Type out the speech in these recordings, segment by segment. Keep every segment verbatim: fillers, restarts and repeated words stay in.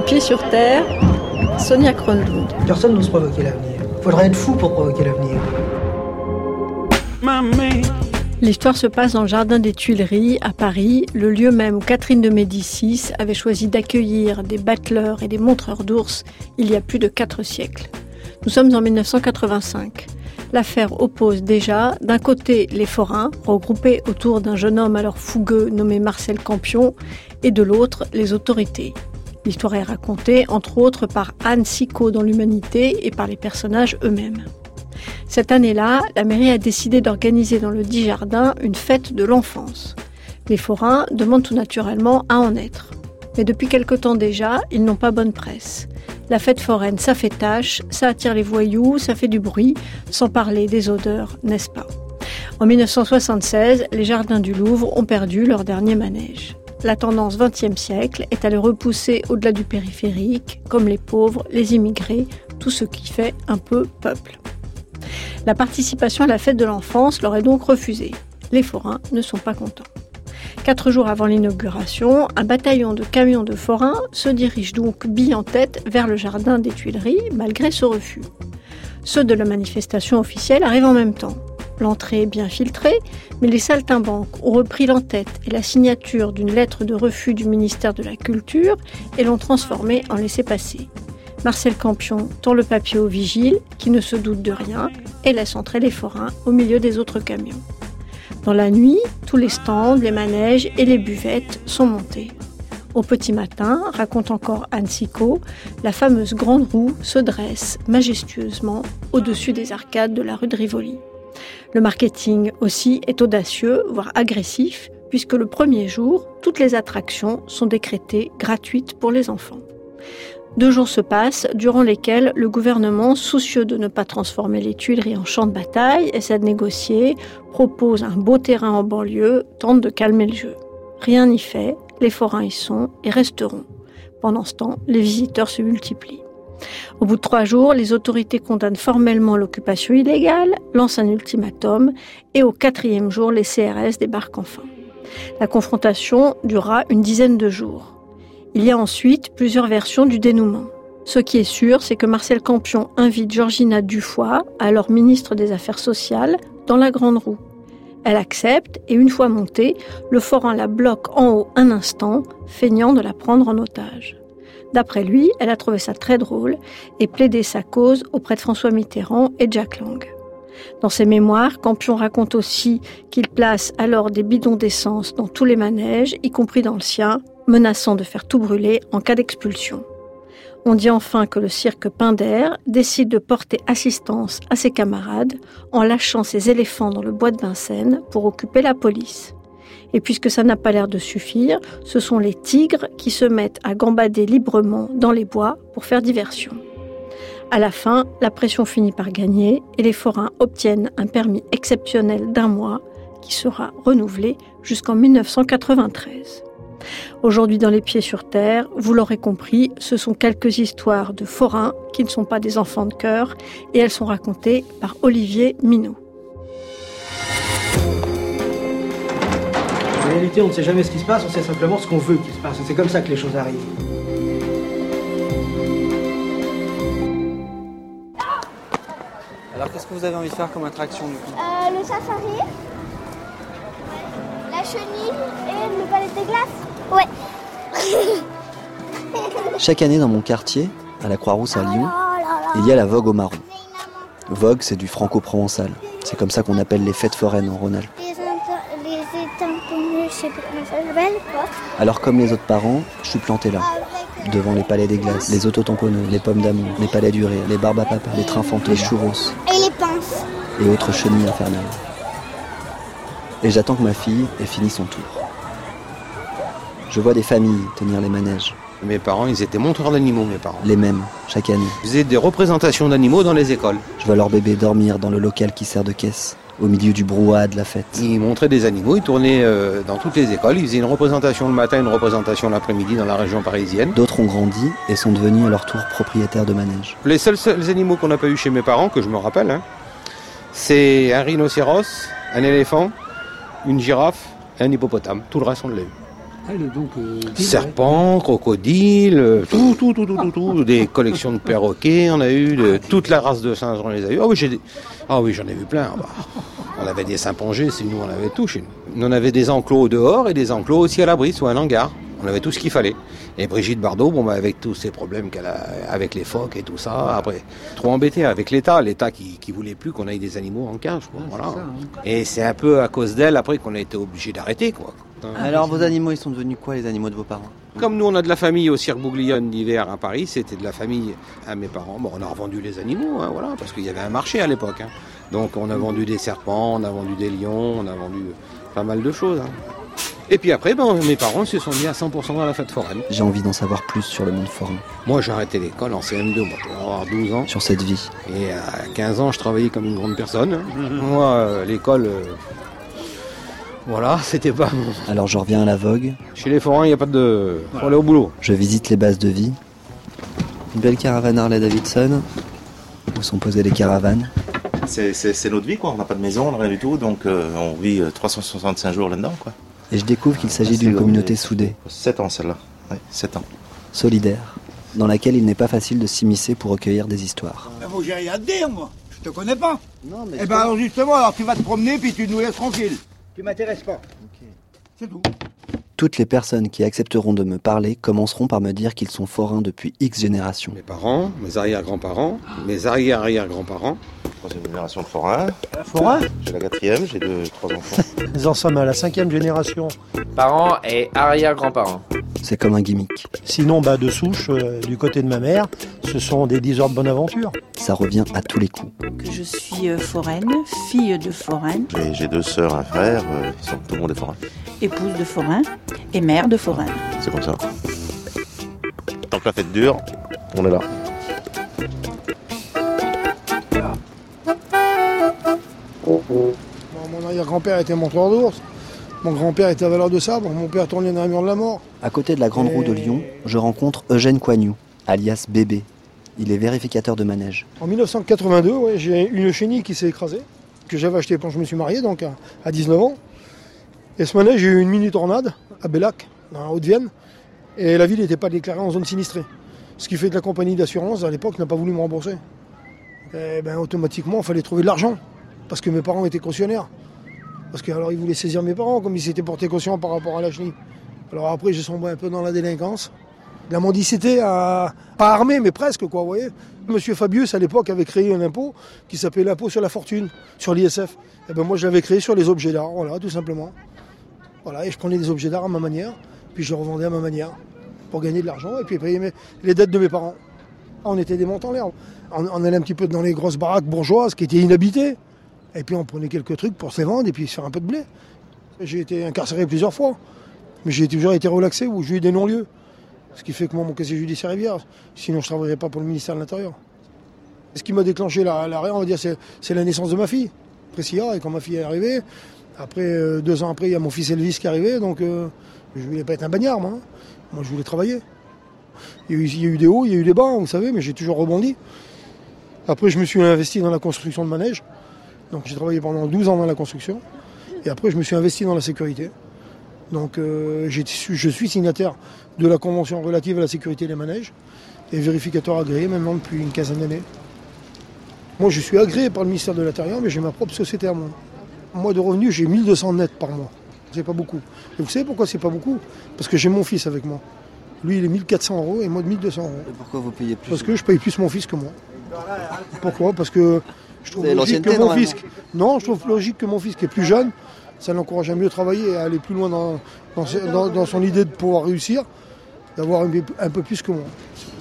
Pieds sur terre, Sonia Kronlund. Personne n'ose provoquer l'avenir. Il faudrait être fou pour provoquer l'avenir. L'histoire se passe dans le jardin des Tuileries, à Paris, le lieu même où Catherine de Médicis avait choisi d'accueillir des battleurs et des montreurs d'ours il y a plus de quatre siècles. Nous sommes en dix-neuf cent quatre-vingt-cinq. L'affaire oppose déjà, d'un côté, les forains, regroupés autour d'un jeune homme alors fougueux nommé Marcel Campion, et de l'autre, les autorités. L'histoire est racontée, entre autres, par Anne Sicot dans l'Humanité et par les personnages eux-mêmes. Cette année-là, la mairie a décidé d'organiser dans le dit jardin une fête de l'enfance. Les forains demandent tout naturellement à en être. Mais depuis quelque temps déjà, ils n'ont pas bonne presse. La fête foraine, ça fait tâche, ça attire les voyous, ça fait du bruit, sans parler des odeurs, n'est-ce pas ? En dix-neuf cent soixante-seize, les jardins du Louvre ont perdu leur dernier manège. La tendance vingtième siècle est à les repousser au-delà du périphérique, comme les pauvres, les immigrés, tout ce qui fait un peu peuple. La participation à la fête de l'enfance leur est donc refusée. Les forains ne sont pas contents. Quatre jours avant l'inauguration, un bataillon de camions de forains se dirige donc bille en tête vers le jardin des Tuileries, malgré ce refus. Ceux de la manifestation officielle arrivent en même temps. L'entrée est bien filtrée, mais les saltimbanques ont repris l'entête et la signature d'une lettre de refus du ministère de la Culture et l'ont transformée en laissez-passer. Marcel Campion tend le papier au vigile, qui ne se doute de rien, et laisse entrer les forains au milieu des autres camions. Dans la nuit, tous les stands, les manèges et les buvettes sont montés. Au petit matin, raconte encore Anne Sicot, la fameuse grande roue se dresse majestueusement au-dessus des arcades de la rue de Rivoli. Le marketing aussi est audacieux, voire agressif, puisque le premier jour, toutes les attractions sont décrétées gratuites pour les enfants. Deux jours se passent, durant lesquels le gouvernement, soucieux de ne pas transformer les Tuileries en champ de bataille, essaie de négocier, propose un beau terrain en banlieue, tente de calmer le jeu. Rien n'y fait, les forains y sont et resteront. Pendant ce temps, les visiteurs se multiplient. Au bout de trois jours, les autorités condamnent formellement l'occupation illégale, lancent un ultimatum et au quatrième jour, les C R S débarquent enfin. La confrontation durera une dizaine de jours. Il y a ensuite plusieurs versions du dénouement. Ce qui est sûr, c'est que Marcel Campion invite Georgina Dufoy, alors ministre des Affaires sociales, dans la grande roue. Elle accepte et une fois montée, le forain la bloque en haut un instant, feignant de la prendre en otage. D'après lui, elle a trouvé ça très drôle et plaidé sa cause auprès de François Mitterrand et Jack Lang. Dans ses mémoires, Campion raconte aussi qu'il place alors des bidons d'essence dans tous les manèges, y compris dans le sien, menaçant de faire tout brûler en cas d'expulsion. On dit enfin que le cirque Pinder décide de porter assistance à ses camarades en lâchant ses éléphants dans le bois de Vincennes pour occuper la police. Et puisque ça n'a pas l'air de suffire, ce sont les tigres qui se mettent à gambader librement dans les bois pour faire diversion. À la fin, la pression finit par gagner et les forains obtiennent un permis exceptionnel d'un mois qui sera renouvelé jusqu'en dix-neuf cent quatre-vingt-treize. Aujourd'hui, dans Les Pieds sur terre, vous l'aurez compris, ce sont quelques histoires de forains qui ne sont pas des enfants de cœur et elles sont racontées par Olivier Minot. En réalité, on ne sait jamais ce qui se passe, on sait simplement ce qu'on veut qu'il se passe. C'est comme ça que les choses arrivent. Alors, qu'est-ce que vous avez envie de faire comme attraction du coup ? euh, Le safari, la chenille et le palais des glaces. Ouais. Chaque année dans mon quartier, à la Croix-Rousse à Lyon, il y a la vogue au marron. Vogue, c'est du franco-provençal. C'est comme ça qu'on appelle les fêtes foraines en Rhône-Alpes. Les étamponneux, je sais pas comment ça s'appelle, quoi. Alors comme les autres parents, je suis planté là, devant les palais des glaces, les autotamponneux, les pommes d'amour, les palais du rire, les barbes à papa, les trains fantômes, les churros Et les pinces. et autres chenilles infernales. Et j'attends que ma fille ait fini son tour. Je vois des familles tenir les manèges. Mes parents, ils étaient montreurs d'animaux, mes parents. Les mêmes, chaque année. Ils faisaient des représentations d'animaux dans les écoles. Je vois leur bébé dormir dans le local qui sert de caisse, au milieu du brouhaha de la fête. Ils montraient des animaux, ils tournaient euh, dans toutes les écoles. Ils faisaient une représentation le matin, une représentation l'après-midi dans la région parisienne. D'autres ont grandi et sont devenus à leur tour propriétaires de manèges. Les seuls, seuls animaux qu'on n'a pas eu chez mes parents, que je me rappelle, hein, c'est un rhinocéros, un éléphant, une girafe et un hippopotame. Tout le reste, on l'a eu. Donc, euh, serpents, crocodiles, tout, tout, tout, tout, tout, tout, des collections de perroquets, on a eu de, toute la race de singes, on les a eu. Ah oui, j'ai des, ah oui, j'en ai vu plein. Bah, on avait des Saint-Pongés, c'est nous, on avait tout chez nous. On avait des enclos dehors et des enclos aussi à l'abri, soit un hangar. On avait tout ce qu'il fallait. Et Brigitte Bardot, bon, bah, avec tous ces problèmes qu'elle a avec les phoques et tout ça, après, trop embêtée avec l'État, l'État qui, qui voulait plus qu'on ait des animaux en cage, quoi, voilà. Ça, hein. Et c'est un peu à cause d'elle, après, qu'on a été obligé d'arrêter, quoi. Alors, vos animaux, ils sont devenus quoi, les animaux de vos parents? Comme nous, on a de la famille au Cirque Bouglione d'hiver à Paris, c'était de la famille à mes parents. Bon, on a revendu les animaux, hein, voilà, parce qu'il y avait un marché à l'époque. Hein. Donc, on a vendu des serpents, on a vendu des lions, on a vendu pas mal de choses. Hein. Et puis après, ben, mes parents se sont mis à cent pour cent dans la fête foraine. J'ai envie d'en savoir plus sur le monde forain. Moi, j'ai arrêté l'école en C M deux, moi, je vais avoir douze ans. Sur cette vie. Et à quinze ans, je travaillais comme une grande personne. Mmh. Moi, euh, l'école, euh, voilà, c'était pas... Alors je reviens à la vogue. Chez les forains, il n'y a pas de... Faut aller au boulot. Je visite les bases de vie. Une belle caravane Harley-Davidson, où sont posées les caravanes. C'est, c'est, c'est notre vie, quoi. On n'a pas de maison, on n'a rien du tout, donc euh, on vit trois cent soixante-cinq jours là-dedans, quoi. Et je découvre qu'il s'agit d'une communauté soudée. sept ans celle-là, oui, sept ans. Solidaire, dans laquelle il n'est pas facile de s'immiscer pour recueillir des histoires. Mais bon, j'ai rien à te dire, moi. Je te connais pas. Non, mais eh ben alors justement, alors tu vas te promener puis tu nous laisses tranquille. Tu m'intéresses pas. Okay. C'est tout. Toutes les personnes qui accepteront de me parler commenceront par me dire qu'ils sont forains depuis X générations. Mes parents, mes arrière-grands-parents, mes arrière-arrière-grands-parents. Troisième génération de forains. Forain ? J'ai la quatrième, j'ai deux, trois enfants. Nous en sommes à la cinquième génération. Parents et arrière-grands-parents. C'est comme un gimmick. Sinon, bah, de souche, euh, du côté de ma mère, ce sont des diseurs de bonne aventure. Ça revient à tous les coups. Que je suis euh, foraine, fille de foraine. J'ai, j'ai deux sœurs, un frère, euh, ils sont, tout le monde est forain. Épouse de forain et mère de forain. C'est comme ça. Tant que la fête dure, on est là. Mon arrière-grand-père était monteur d'ours. Mon grand-père était avaleur de sabre. Mon père tournait dans la mur de la mort. À côté de la Grande Roue de Lyon, je rencontre Eugène Coignoux, alias Bébé. Il est vérificateur de manège. En dix-neuf cent quatre-vingt-deux, ouais, j'ai une chenille qui s'est écrasée, que j'avais achetée quand je me suis marié, donc à, à dix-neuf ans. Et ce manège, j'ai eu une mini-tornade à Bellac, dans la Haute-Vienne. Et la ville n'était pas déclarée en zone sinistrée. Ce qui fait que la compagnie d'assurance, à l'époque, n'a pas voulu me rembourser. Et ben, automatiquement, il fallait trouver de l'argent. Parce que mes parents étaient cautionnaires. Parce que alors ils voulaient saisir mes parents, comme ils s'étaient portés caution par rapport à la chenille. Alors après, j'ai sombré un peu dans la délinquance. La mendicité, à... pas armée, mais presque, quoi, vous voyez. Monsieur Fabius, à l'époque, avait créé un impôt qui s'appelait l'impôt sur la fortune, sur l'I S F. Et ben moi, je l'avais créé sur les objets d'art, voilà, tout simplement. Voilà, et je prenais des objets d'art à ma manière, puis je les revendais à ma manière, pour gagner de l'argent, et puis payer mes... les dettes de mes parents. On était des montants en l'air. On, on allait un petit peu dans les grosses baraques bourgeoises qui étaient inhabitées. Et puis on prenait quelques trucs pour se les vendre et puis se faire un peu de blé. J'ai été incarcéré plusieurs fois, mais j'ai toujours été relaxé ou j'ai eu des non-lieux. Ce qui fait que moi, mon casier judiciaire est vierge. Sinon, je ne travaillerais pas pour le ministère de l'Intérieur. Ce qui m'a déclenché l'arrêt, on va dire, c'est, c'est la naissance de ma fille, Priscilla. Et quand ma fille est arrivée, après, euh, deux ans après, il y a mon fils Elvis qui est arrivé. Donc, euh, je ne voulais pas être un bagnard, moi. Moi, je voulais travailler. Il y a eu, il y a eu des hauts, il y a eu des bas, vous savez, mais j'ai toujours rebondi. Après, je me suis investi dans la construction de manèges. Donc j'ai travaillé pendant douze ans dans la construction. Et après, je me suis investi dans la sécurité. Donc euh, j'ai, je suis signataire de la convention relative à la sécurité des manèges et vérificateur agréé maintenant depuis une quinzaine d'années. Moi, je suis agréé par le ministère de l'Intérieur, mais j'ai ma propre société à moi. Moi, de revenus, j'ai mille deux cents nets par mois. C'est pas beaucoup. Et vous savez pourquoi c'est pas beaucoup ? Parce que j'ai mon fils avec moi. Lui, il est mille quatre cents euros et moi de mille deux cents euros. Et pourquoi vous payez plus ? Parce que je paye plus mon fils que moi. Pourquoi ? Parce que je trouve logique que mon fils... Non, je trouve logique que mon fils qui est plus jeune, ça l'encourage à mieux travailler et à aller plus loin dans, dans, dans, dans son idée de pouvoir réussir, d'avoir un, un peu plus que moi.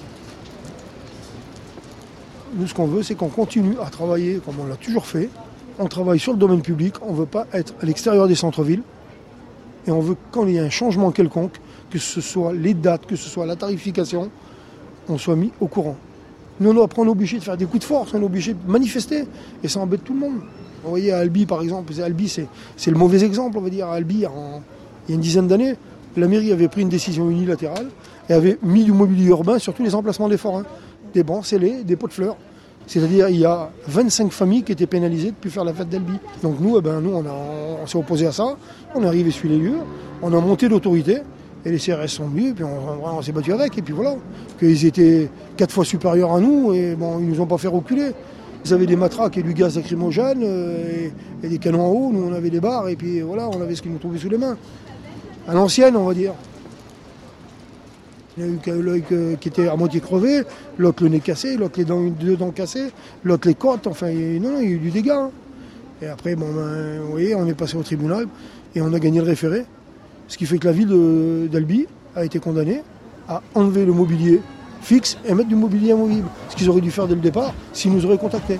Nous, ce qu'on veut, c'est qu'on continue à travailler comme on l'a toujours fait. On travaille sur le domaine public, on ne veut pas être à l'extérieur des centres-villes. Et on veut, quand il y a un changement quelconque, que ce soit les dates, que ce soit la tarification, on soit mis au courant. Nous, on est obligé de faire des coups de force, on est obligé de manifester, et ça embête tout le monde. Vous voyez, à Albi, par exemple, Albi, c'est, c'est le mauvais exemple, on va dire. À Albi, en, il y a une dizaine d'années, la mairie avait pris une décision unilatérale et avait mis du mobilier urbain sur tous les emplacements des forains. Des bancs scellés, des pots de fleurs. C'est-à-dire, il y a vingt-cinq familles qui étaient pénalisées de ne plus faire la fête d'Albi. Donc nous, eh ben, nous on, a, on s'est opposé à ça, on est arrivé sur les lieux, on a monté l'autorité, Et les C R S sont venus, puis on, on s'est battu avec, et puis voilà. Qu'ils étaient quatre fois supérieurs à nous, et bon, ils nous ont pas fait reculer. Ils avaient des matraques et du gaz lacrymogène, et, et des canons en haut, nous on avait des barres, et puis voilà, on avait ce qu'ils nous trouvaient sous les mains. À l'ancienne, on va dire. Il y a eu l'œil qui était à moitié crevé, l'autre le nez cassé, l'autre les dents, deux dents cassées, l'autre les côtes, enfin, il, non, non, il y a eu du dégât. Hein. Et après, bon, ben, vous voyez, on est passé au tribunal, et on a gagné le référé. Ce qui fait que la ville de, d'Albi a été condamnée à enlever le mobilier fixe et mettre du mobilier amovible. Ce qu'ils auraient dû faire dès le départ s'ils nous auraient contactés.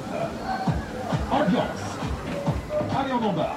Ambiance. Allez, on embarque.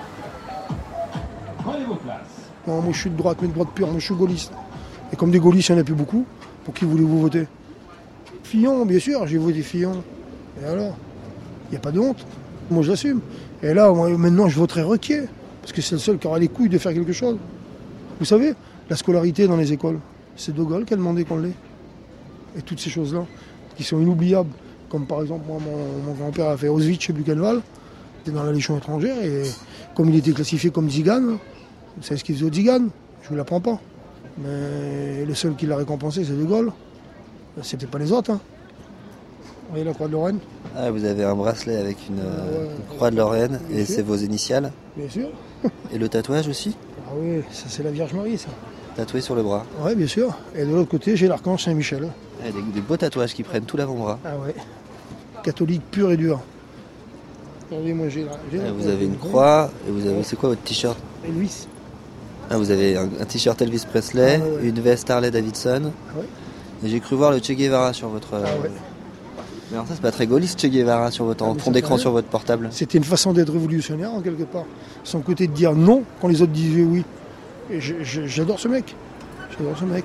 Prenez vos places. Non, moi je suis de droite, mais de droite pure, moi je suis gaulliste. Et comme des gaullistes, il n'y en a plus beaucoup, pour qui voulez-vous voter? Fillon, bien sûr, j'ai voté Fillon. Et alors? Il n'y a pas de honte. Moi je l'assume. Et là, moi, maintenant, je voterai Requier, parce que c'est le seul qui aura les couilles de faire quelque chose. Vous savez, la scolarité dans les écoles, c'est De Gaulle qui a demandé qu'on l'ait. Et toutes ces choses-là, qui sont inoubliables. Comme par exemple, moi, mon, mon grand-père a fait Auschwitz chez Buchenwald, il était dans la Légion étrangère, et comme il était classifié comme Zigane, vous savez ce qu'il faisait au Zigane? Je ne vous l'apprends pas. Mais le seul qui l'a récompensé, c'est De Gaulle. C'était pas les autres. Hein. Vous voyez la croix de Lorraine? Ah, vous avez un bracelet avec une, euh, ouais, une croix de Lorraine, et sûr. C'est vos initiales? Bien sûr. Et le tatouage aussi? Ah oui, ça c'est la Vierge Marie, ça. Tatoué sur le bras? Oui, bien sûr. Et de l'autre côté, j'ai l'archange Saint-Michel. Ah, des, des beaux tatouages qui prennent tout l'avant-bras. Ah ouais. Catholique pur et dur. Regardez, moi j'ai, j'ai ah, vous avez une croix, et vous avez, c'est quoi votre t-shirt? Elvis. Ah, vous avez un, un t-shirt Elvis Presley, ah, ouais, ouais. Une veste Harley Davidson. Ah, ouais. Et j'ai cru voir le Che Guevara sur votre... Ah, ouais. Mais alors ça, c'est pas très gaulliste, Che Guevara, sur votre ah, fond d'écran sur votre portable. C'était une façon d'être révolutionnaire, en quelque part. Son côté de dire non quand les autres disaient oui. Et je, je, j'adore ce mec. J'adore ce mec.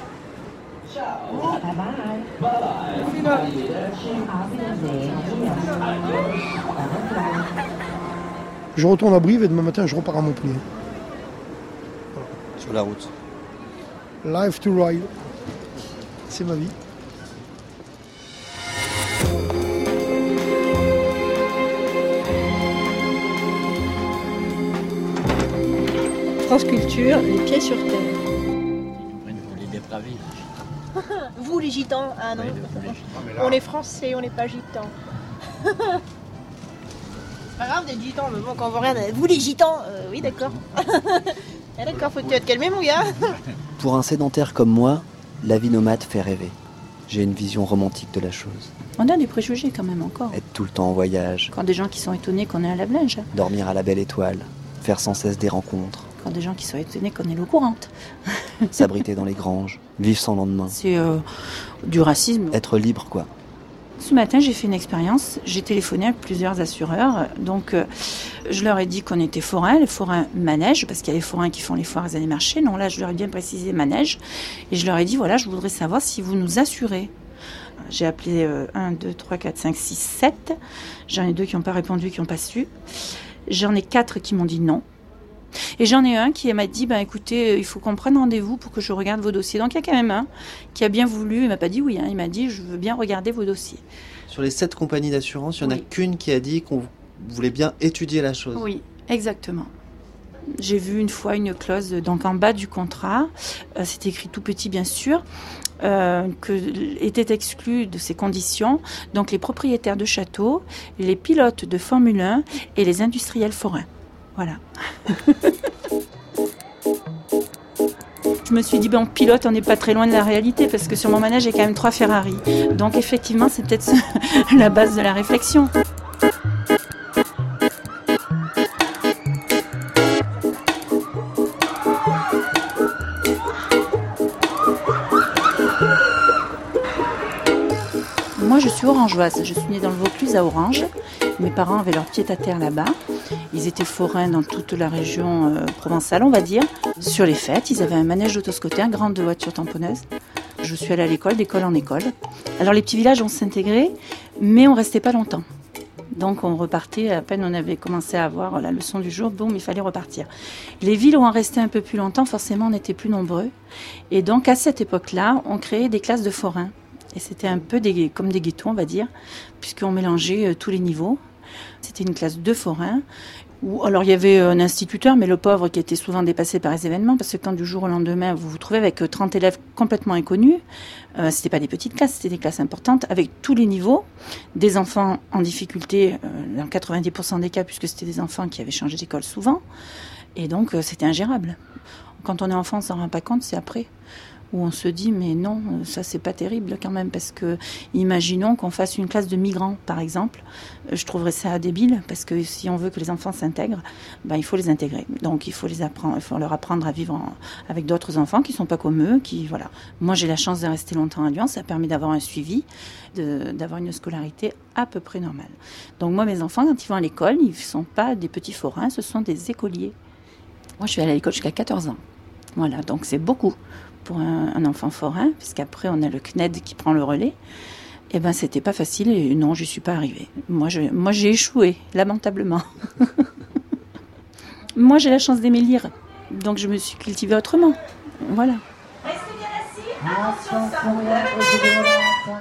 Je retourne à Brive et demain matin, je repars à Montpellier. Voilà. Sur la route. Life to ride. C'est ma vie. France Culture, les pieds sur terre. Les dépravés. Vous les gitans, ah non. On est français, on n'est pas gitans. C'est pas grave d'être gitan, mais bon, quand on voit rien, vous les gitans, euh, oui d'accord. Ah, d'accord, faut te calmer mon gars. Pour un sédentaire comme moi, la vie nomade fait rêver. J'ai une vision romantique de la chose. On a des préjugés quand même encore. Être tout le temps en voyage. Quand des gens qui sont étonnés qu'on est à la Blinge. Dormir à la belle étoile. Faire sans cesse des rencontres. Quand des gens qui sont étonnés qu'on est l'eau courante. S'abriter dans les granges. Vivre sans lendemain. C'est euh, du racisme. Être libre, quoi. Ce matin, j'ai fait une expérience. J'ai téléphoné à plusieurs assureurs. Donc, euh, je leur ai dit qu'on était forains, les forains manèges, parce qu'il y a les forains qui font les foires et les allées marcher. Non, là, je leur ai bien précisé manège. Et je leur ai dit, voilà, je voudrais savoir si vous nous assurez. J'ai appelé euh, un, deux, trois, quatre, cinq, six, sept. J'en ai deux qui n'ont pas répondu, qui n'ont pas su. J'en ai quatre qui m'ont dit non. Et j'en ai un qui m'a dit, ben, écoutez, il faut qu'on prenne rendez-vous pour que je regarde vos dossiers. Donc il y a quand même un qui a bien voulu, il m'a pas dit oui, hein, il m'a dit, je veux bien regarder vos dossiers. Sur les sept compagnies d'assurance, il n'y en oui. a qu'une qui a dit qu'on voulait bien étudier la chose. Oui, exactement. J'ai vu une fois une clause, donc en bas du contrat, euh, c'est écrit tout petit bien sûr, euh, que étaient exclus de ces conditions, donc les propriétaires de châteaux, les pilotes de Formule un et les industriels forains. Voilà. Je me suis dit, ben, pilote, on n'est pas très loin de la réalité, parce que sur mon manège, j'ai quand même trois Ferrari. Donc effectivement, c'est peut-être la base de la réflexion. Moi, je suis orangeoise. Je suis née dans le Vaucluse à Orange. Mes parents avaient leur pied-à-terre là-bas. Ils étaient forains dans toute la région euh, provençale, on va dire. Sur les fêtes, ils avaient un manège d'autoscooter, grande voiture tamponneuse. Je suis allée à l'école, d'école en école. Alors les petits villages, on s'intégrait, mais on restait pas longtemps. Donc on repartait, à peine on avait commencé à avoir la leçon du jour, boum, il fallait repartir. Les villes où on restait un peu plus longtemps, forcément, on était plus nombreux. Et donc à cette époque-là, on créait des classes de forains. Et c'était un peu des, comme des ghettos, on va dire, puisqu'on mélangeait euh, tous les niveaux. C'était une classe de forains, Ou alors il y avait un instituteur, mais le pauvre qui était souvent dépassé par les événements, parce que quand du jour au lendemain vous vous trouvez avec trente élèves complètement inconnus, euh, c'était pas des petites classes, c'était des classes importantes avec tous les niveaux, des enfants en difficulté euh, dans quatre-vingt-dix pour cent des cas, puisque c'était des enfants qui avaient changé d'école souvent, et donc euh, c'était ingérable. Quand on est enfant, on s'en rend pas compte, c'est après où on se dit mais non, ça c'est pas terrible quand même, parce que imaginons qu'on fasse une classe de migrants par exemple, je trouverais ça débile, parce que si on veut que les enfants s'intègrent, ben, il faut les intégrer, donc il faut les apprendre, il faut leur apprendre à vivre en, avec d'autres enfants qui sont pas comme eux, qui voilà. Moi j'ai la chance de rester longtemps à Lyon, ça permet d'avoir un suivi, de, d'avoir une scolarité à peu près normale. Donc moi mes enfants quand ils vont à l'école, ils sont pas des petits forains, ce sont des écoliers. Moi je suis allée à l'école jusqu'à quatorze ans, voilà, donc c'est beaucoup pour un, un enfant forain, puisqu'après on a le C N E D qui prend le relais. Eh ben c'était pas facile et non, je suis pas arrivée. Moi, je, moi j'ai échoué, lamentablement. Moi j'ai la chance d'aimer lire, donc je me suis cultivée autrement. Voilà. Restez bien assis, attention, ça roule.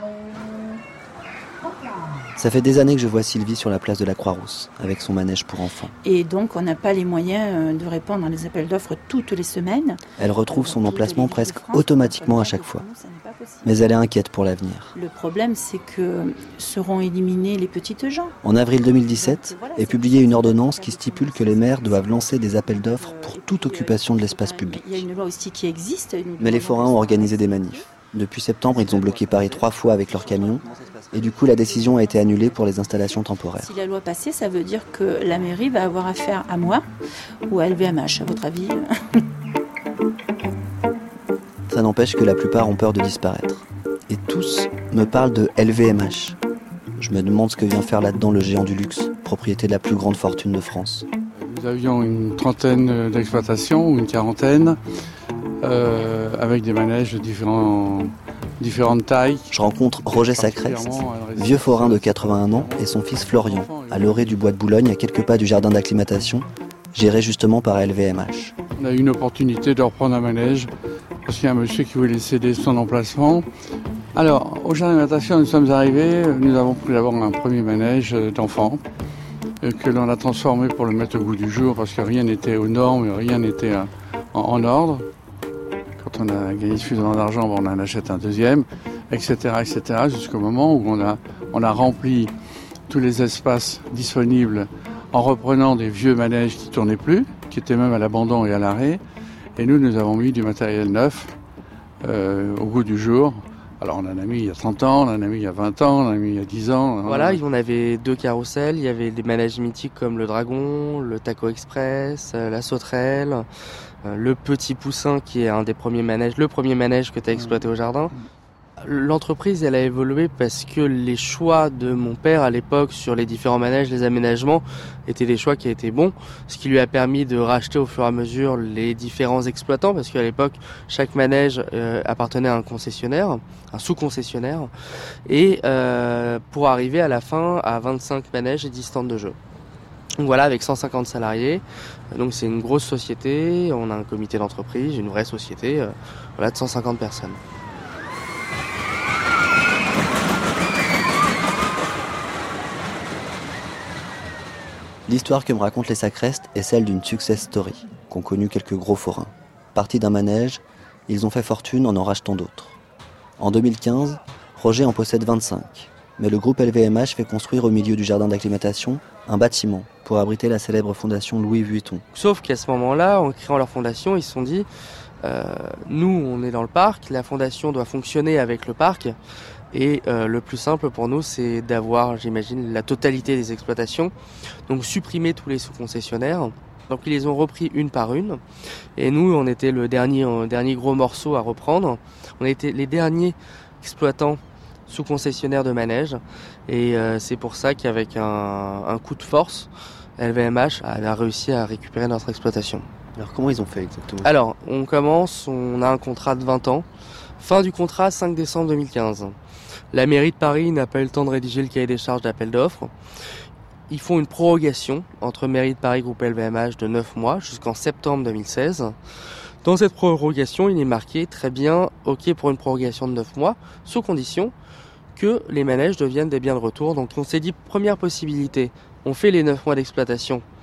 Ça fait des années que je vois Sylvie sur la place de la Croix-Rousse, avec son manège pour enfants. Et donc, on n'a pas les moyens de répondre à des appels d'offres toutes les semaines. Elle retrouve son emplacement presque automatiquement à chaque fois. Mais elle est inquiète pour l'avenir. Le problème, c'est que seront éliminés les petites gens. En avril deux mille dix-sept est publiée une ordonnance qui stipule que les maires doivent lancer des appels d'offres pour toute occupation de l'espace public. Il y a une loi aussi qui existe. Mais les forains ont organisé des manifs. Depuis septembre, ils ont bloqué Paris trois fois avec leurs camions. Et du coup, la décision a été annulée pour les installations temporaires. Si la loi passait, ça veut dire que la mairie va avoir affaire à moi ou à L V M H, à votre avis? Ça n'empêche que la plupart ont peur de disparaître. Et tous me parlent de L V M H. Je me demande ce que vient faire là-dedans le géant du luxe, propriété de la plus grande fortune de France. Nous avions une trentaine d'exploitations, ou une quarantaine, euh, avec des manèges de différents... différentes tailles. Je rencontre Roger Sacrest, vieux forain de quatre-vingt-un ans, et son fils Florian, à l'orée du bois de Boulogne, à quelques pas du jardin d'acclimatation, géré justement par L V M H. On a eu une opportunité de reprendre un manège, parce qu'il y a un monsieur qui voulait céder son emplacement. Alors, au jardin d'acclimatation, nous sommes arrivés, nous avons pris d'abord un premier manège d'enfants, que l'on a transformé pour le mettre au goût du jour, parce que rien n'était aux normes, rien n'était en, en ordre. Quand on a gagné suffisamment d'argent, on en achète un deuxième, et cetera, et cetera, jusqu'au moment où on a, on a rempli tous les espaces disponibles en reprenant des vieux manèges qui ne tournaient plus, qui étaient même à l'abandon et à l'arrêt. Et nous, nous avons mis du matériel neuf euh, au goût du jour. Alors on en a mis il y a trente ans, on en a mis il y a vingt ans, on en a mis il y a dix ans. Voilà, on avait deux carrousels, il y avait des manèges mythiques comme le Dragon, le Taco Express, la Sauterelle, le Petit Poussin qui est un des premiers manèges, le premier manège que tu as exploité au jardin. L'entreprise, elle a évolué parce que les choix de mon père à l'époque sur les différents manèges, les aménagements, étaient des choix qui étaient bons, ce qui lui a permis de racheter au fur et à mesure les différents exploitants, parce qu'à l'époque, chaque manège euh, appartenait à un concessionnaire, un sous-concessionnaire, et euh, pour arriver à la fin à vingt-cinq manèges et dix stands de jeu. Donc voilà, avec cent cinquante salariés, donc c'est une grosse société, on a un comité d'entreprise, une vraie société, euh, voilà, de cent cinquante personnes. L'histoire que me racontent les Sacrest est celle d'une success story, qu'ont connue quelques gros forains. Partis d'un manège, ils ont fait fortune en en rachetant d'autres. En deux mille quinze, Roger en possède vingt-cinq, mais le groupe L V M H fait construire au milieu du jardin d'acclimatation un bâtiment pour abriter la célèbre fondation Louis Vuitton. Sauf qu'à ce moment-là, en créant leur fondation, ils se sont dit euh, nous, on est dans le parc, la fondation doit fonctionner avec le parc. Et euh, le plus simple pour nous, c'est d'avoir, j'imagine, la totalité des exploitations. Donc supprimer tous les sous-concessionnaires. Donc ils les ont repris une par une. Et nous, on était le dernier, euh, dernier gros morceau à reprendre. On était les derniers exploitants sous-concessionnaires de manège. Et euh, c'est pour ça qu'avec un, un coup de force, L V M H a réussi à récupérer notre exploitation. Alors comment ils ont fait exactement ? Alors, on commence, on a un contrat de vingt ans. Fin du contrat, cinq décembre deux mille quinze. La mairie de Paris n'a pas eu le temps de rédiger le cahier des charges d'appel d'offres. Ils font une prorogation entre mairie de Paris, groupe L V M H de neuf mois jusqu'en septembre deux mille seize. Dans cette prorogation, il est marqué très bien OK pour une prorogation de neuf mois, sous condition que les manèges deviennent des biens de retour. Donc on s'est dit, première possibilité, on fait les neuf mois d'exploitation,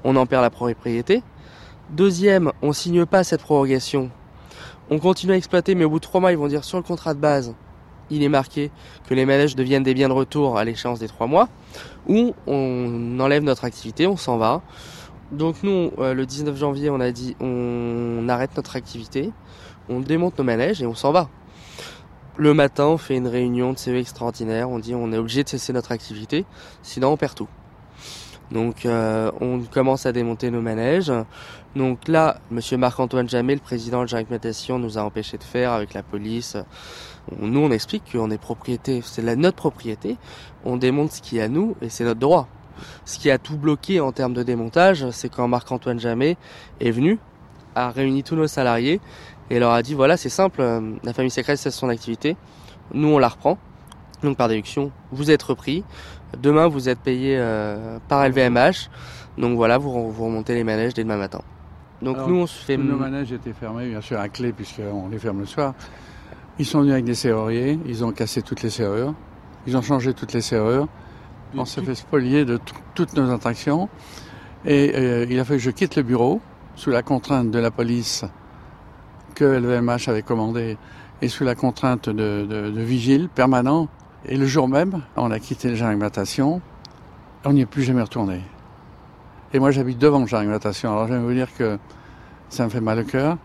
on en perd la propriété. Deuxième, on signe pas cette prorogation. On continue à exploiter, mais au bout de trois mois, ils vont dire sur le contrat de base, il est marqué que les manèges deviennent des biens de retour à l'échéance des trois mois, ou on enlève notre activité, on s'en va. Donc nous, euh, le dix-neuf janvier, on a dit on arrête notre activité, on démonte nos manèges et on s'en va. Le matin, on fait une réunion de C E extraordinaire, on dit on est obligé de cesser notre activité, sinon on perd tout. Donc euh, on commence à démonter nos manèges. Donc là, monsieur Marc-Antoine Jamet, le président de Jarec Natation, nous a empêché de faire avec la police. Nous, on explique qu'on est propriété, c'est la, notre propriété, on démonte ce qui est à nous et c'est notre droit. Ce qui a tout bloqué en termes de démontage, c'est quand Marc-Antoine Jamet est venu, a réuni tous nos salariés et leur a dit voilà, c'est simple, la famille Sacresse cesse son activité, nous on la reprend, donc par déduction, vous êtes repris, demain vous êtes payé euh, par L V M H, donc voilà, vous, vous remontez les manèges dès demain matin. Donc alors, nous on se fait... Nos manèges étaient fermés, bien sûr, à clé, puisqu'on les ferme le soir. Ils sont venus avec des serruriers, ils ont cassé toutes les serrures, ils ont changé toutes les serrures, on s'est fait spolier de t- toutes nos attractions, et euh, il a fallu que je quitte le bureau, sous la contrainte de la police que L V M H avait commandée, et sous la contrainte de, de, de vigile permanent. Et le jour même, on a quitté le Jarec Natation, on n'y est plus jamais retourné. Et moi j'habite devant le Jarec Natation, alors j'aime vous dire que ça me fait mal au cœur.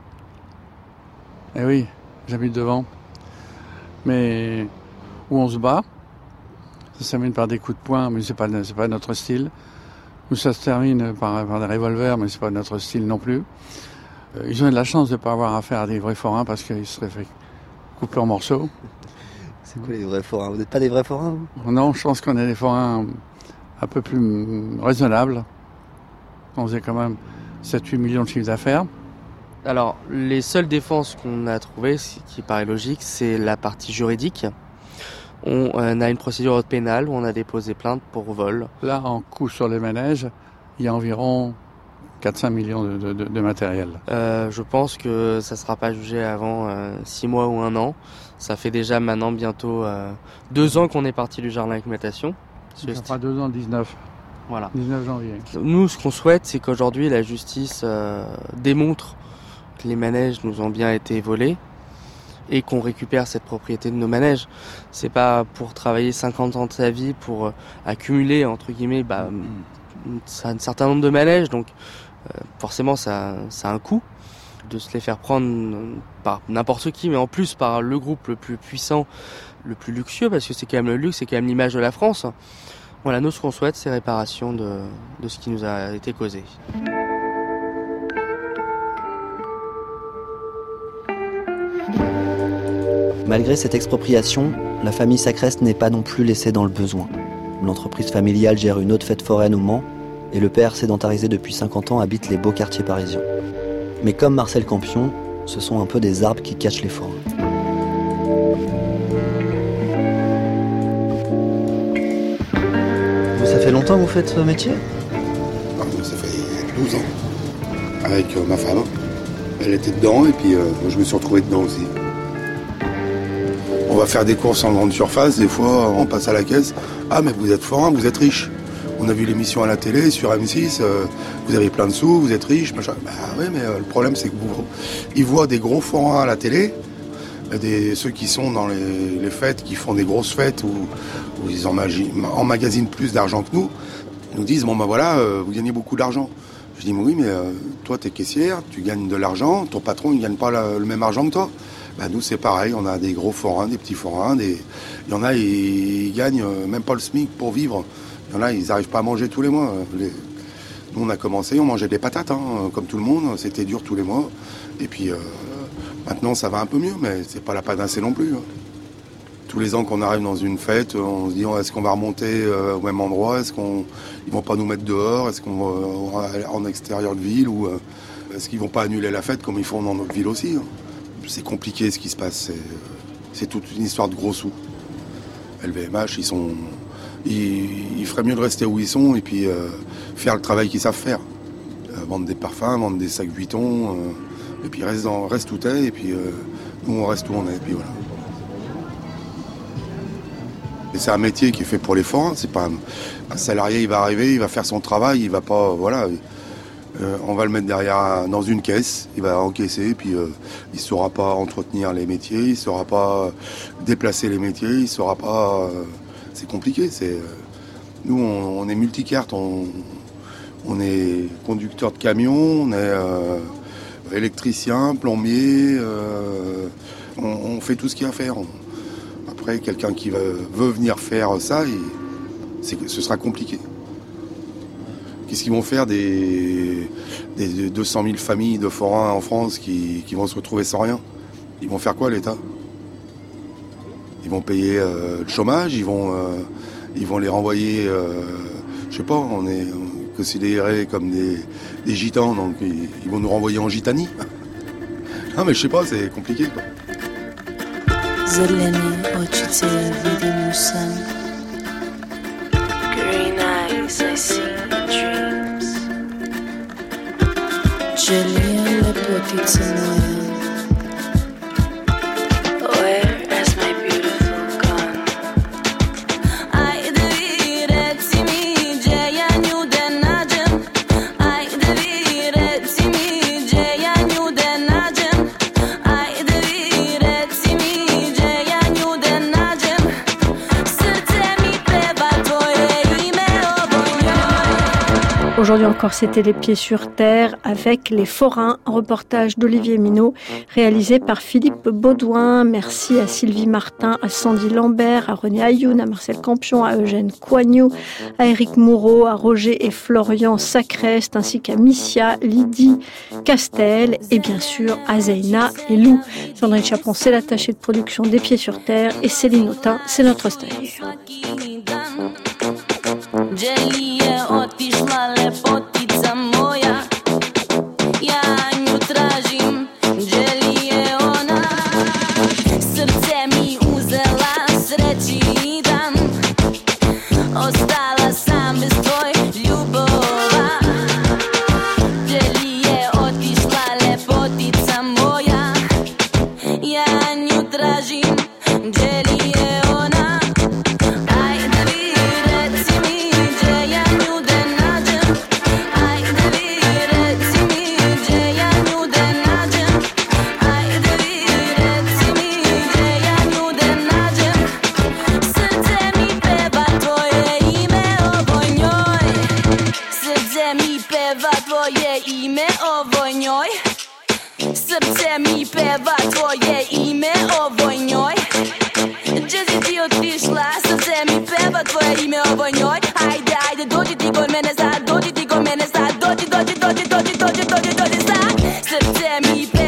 Et oui, j'habite devant. Mais où on se bat, ça se termine par des coups de poing, mais c'est pas, c'est pas notre style. Où ça se termine par, par des revolvers, mais c'est pas notre style non plus. Euh, ils ont eu de la chance de ne pas avoir affaire à des vrais forains parce qu'ils seraient fait couper en morceaux. C'est quoi les vrais forains? Vous n'êtes pas des vrais forains, vous? Non, je pense qu'on est des forains un peu plus raisonnables. On faisait quand même sept à huit millions de chiffres d'affaires. Alors, les seules défenses qu'on a trouvées, ce qui paraît logique, c'est la partie juridique. On euh, a une procédure pénale où on a déposé plainte pour vol. Là, en coût sur les manèges, il y a environ quatre à cinq millions de, de, de, de matériel. Euh, je pense que ça ne sera pas jugé avant euh, six mois ou un an. Ça fait déjà maintenant bientôt euh, deux ans qu'on est parti du Jarec Natation. Ça fera deux ans, dix-neuf. Voilà. dix-neuf janvier. Nous, ce qu'on souhaite, c'est qu'aujourd'hui, la justice euh, démontre que les manèges nous ont bien été volés et qu'on récupère cette propriété de nos manèges. C'est pas pour travailler cinquante ans de sa vie, pour euh, accumuler, entre guillemets, bah, un certain nombre de manèges. Donc, euh, forcément, ça, ça a un coût de se les faire prendre par n'importe qui, mais en plus par le groupe le plus puissant, le plus luxueux, parce que c'est quand même le luxe, c'est quand même l'image de la France. Voilà, nous, ce qu'on souhaite, c'est réparation de, de ce qui nous a été causé. Malgré cette expropriation, la famille Sacresse n'est pas non plus laissée dans le besoin. L'entreprise familiale gère une autre fête foraine au Mans, et le père, sédentarisé depuis cinquante ans, habite les beaux quartiers parisiens. Mais comme Marcel Campion, ce sont un peu des arbres qui cachent les forains. Ça fait longtemps que vous faites ce métier? Ça fait douze ans. Avec euh, ma femme. Elle était dedans et puis euh, moi je me suis retrouvé dedans aussi. On va faire des courses en grande surface, des fois on passe à la caisse. Ah mais vous êtes forain, vous êtes riche. On a vu l'émission à la télé sur M six, euh, vous avez plein de sous, vous êtes riche, machin. Bah oui, mais euh, le problème c'est que vous, ils voient des gros forains à la télé, des, ceux qui sont dans les, les fêtes, qui font des grosses fêtes où, où ils emmagasinent plus d'argent que nous. Ils nous disent bon ben voilà, euh, vous gagnez beaucoup d'argent. Je dis mais oui, mais euh, toi t'es caissière, tu gagnes de l'argent, ton patron il gagne pas la, le même argent que toi. Bah, nous c'est pareil, on a des gros forains, des petits forains, des... il y en a ils, ils gagnent même pas le SMIC pour vivre. Il y en a ils n'arrivent pas à manger tous les mois. Les... Nous on a commencé, on mangeait des patates, hein, comme tout le monde, c'était dur tous les mois. Et puis euh, maintenant ça va un peu mieux, mais c'est pas la panacée non plus. Hein. Tous les ans qu'on arrive dans une fête, on se dit est-ce qu'on va remonter euh, au même endroit, est-ce qu'on ils vont pas nous mettre dehors, est-ce qu'on va aller en extérieur de ville ou euh, est-ce qu'ils vont pas annuler la fête comme ils font dans notre ville aussi. Hein. C'est compliqué ce qui se passe, c'est, c'est toute une histoire de gros sous. L V M H, ils sont, ils, ils feraient mieux de rester où ils sont et puis euh, faire le travail qu'ils savent faire, euh, vendre des parfums, vendre des sacs Vuitton, euh, et puis reste, dans, reste où t'es et puis euh, nous on reste où on est et puis voilà. Et c'est un métier qui est fait pour les forains. C'est pas un, un salarié, il va arriver, il va faire son travail, il va pas, voilà. Euh, on va le mettre derrière dans une caisse, il va encaisser, puis euh, il ne saura pas entretenir les métiers, il ne saura pas déplacer les métiers, il ne saura pas. Euh, c'est compliqué. C'est, euh, nous, on, on est multicartes, on, on est conducteur de camion, on est euh, électricien, plombier, euh, on, on fait tout ce qu'il y a à faire. On, après, quelqu'un qui veut, veut venir faire ça, il, c'est, ce sera compliqué. Qu'est-ce qu'ils vont faire des, des deux cent mille familles de forains en France qui, qui vont se retrouver sans rien? Ils vont faire quoi, l'État? Ils vont payer euh, le chômage, ils vont, euh, ils vont les renvoyer, euh, je sais pas, on est considérés comme des, des gitans, donc ils, ils vont nous renvoyer en gitanie. Non mais je sais pas, c'est compliqué quoi. Green eyes, I see dreams. Jelly lepotice moja. Where has my beautiful gone? Ajde vi reci mi gdje ja nju da nađem. Ajde vi reci mi gdje ja nju da nađem. Ajde vi reci mi gdje ja nju da nađem. Srce mi peva tvoje ime ovoj njoj. Aujourd'hui encore, c'était Les Pieds sur Terre avec Les Forains, un reportage d'Olivier Minot réalisé par Philippe Baudouin. Merci à Sylvie Martin, à Sandy Lambert, à René Ayoun, à Marcel Campion, à Eugène Coignot, à Éric Moureau, à Roger et Florian Sacrest, ainsi qu'à Missia, Lydie Castel et bien sûr à Zeyna et Lou. Sandrine Chapon, c'est l'attachée de production des Pieds sur Terre et Céline Autain, c'est notre stagiaire. Gdje je otišla lepotica moja? Ja nju tražim, gdje li je ona? Srce mi uzela srećni dan, ostala sam bez tvoj ljubova. Gdje li je otišla lepotica moja? Ja nju tražim, gdje li je ona? Ajde vi reci mi gdje ja nju da nađem. Ajde vi reci mi gdje ja nju da nađem. Ajde vi reci mi gdje ja nju da nađem. Srce mi peva tvoje ime ovoj njoj. Srce mi peva tvoje ime ovoj njoj. Srce mi peva tvoje ime ovoj njoj. Gdje si ti otišla, srce mi peva tvoje ime ovoj njoj. Ajde, ajde, dođi ti kod mene sad, dođi ti kod mene sad, dođi, dođi, dođi, dođi, dođi, dođi, dođi sad. Srce mi peva